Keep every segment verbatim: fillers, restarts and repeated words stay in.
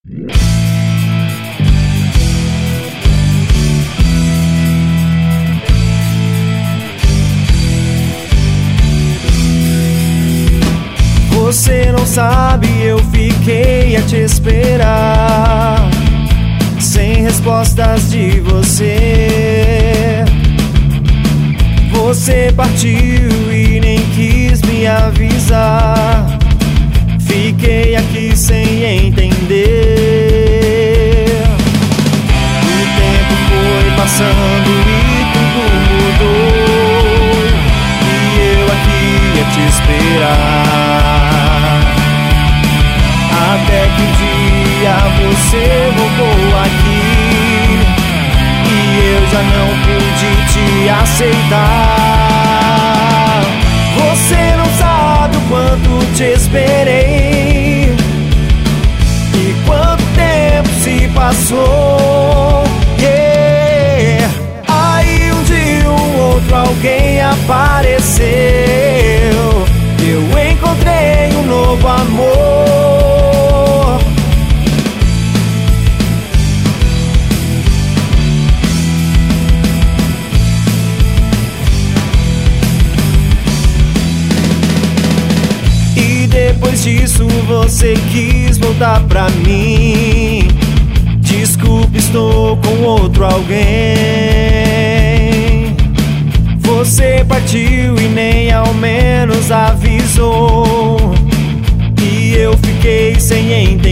Você não sabe, eu fiquei a te esperar, sem respostas de você. Você partiu e nem quis me avisar. Fiquei aqui sem entender. O tempo foi passando e tudo mudou, e eu aqui a te esperar. Até que um dia você voltou aqui e eu já não pude te aceitar. Você não sabe o quanto te esperei e quanto tempo se passou. Yeah. Aí um dia um outro alguém apareceu, eu encontrei um novo amor. E depois disso você quis voltar pra mim. Desculpe, estou com outro alguém. Você partiu e nem ao menos avisou, e eu fiquei sem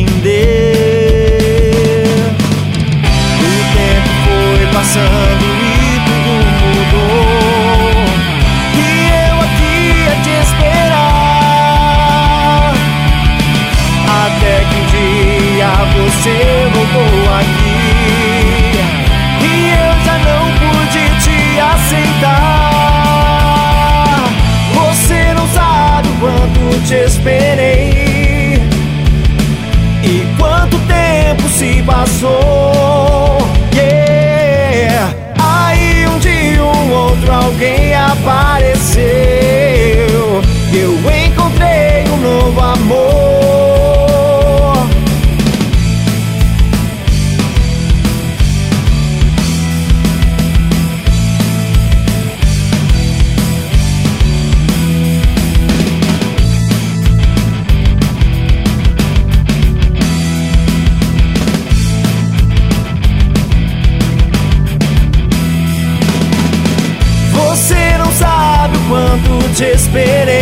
entender. O tempo foi passando e tudo mudou, e eu aqui a te esperar. Até que um dia você voltou aqui e eu já não pude te aceitar. Você não sabe o quanto te esperei e quanto tempo se passou. Yeah. Aí um dia um outro alguém apareceu, eu encontrei um novo amor. Você não sabe o quanto te esperei